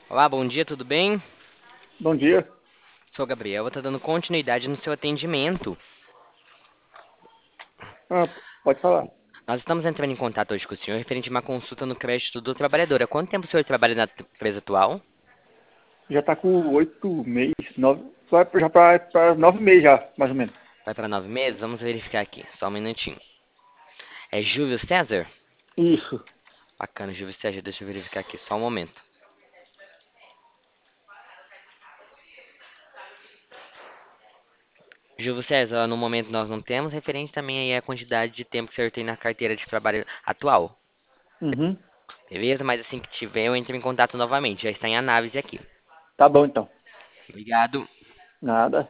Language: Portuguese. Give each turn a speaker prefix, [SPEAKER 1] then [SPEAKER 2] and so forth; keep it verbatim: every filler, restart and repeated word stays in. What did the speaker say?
[SPEAKER 1] Olá, bom dia, tudo bem?
[SPEAKER 2] Bom dia.
[SPEAKER 1] Sou o Gabriel, vou estar dando continuidade no seu atendimento.
[SPEAKER 2] Ah, pode falar.
[SPEAKER 1] Nós estamos entrando em contato hoje com o senhor referente a uma consulta no crédito do trabalhador. Há quanto tempo o senhor trabalha na t- empresa atual?
[SPEAKER 2] Já tá com oito meses, nove, vai já para nove meses já, mais ou menos.
[SPEAKER 1] Vai para nove meses? Vamos verificar aqui, só um minutinho. É Júlio César?
[SPEAKER 2] Isso.
[SPEAKER 1] Bacana, Júlio César, deixa eu verificar aqui, só um momento. Júlio César, no momento nós não temos, referente também aí à quantidade de tempo que o senhor tem na carteira de trabalho atual.
[SPEAKER 2] Uhum.
[SPEAKER 1] Beleza? Mas assim que tiver, eu entro em contato novamente. Já está em análise aqui.
[SPEAKER 2] Tá bom então.
[SPEAKER 1] Obrigado.
[SPEAKER 2] Nada.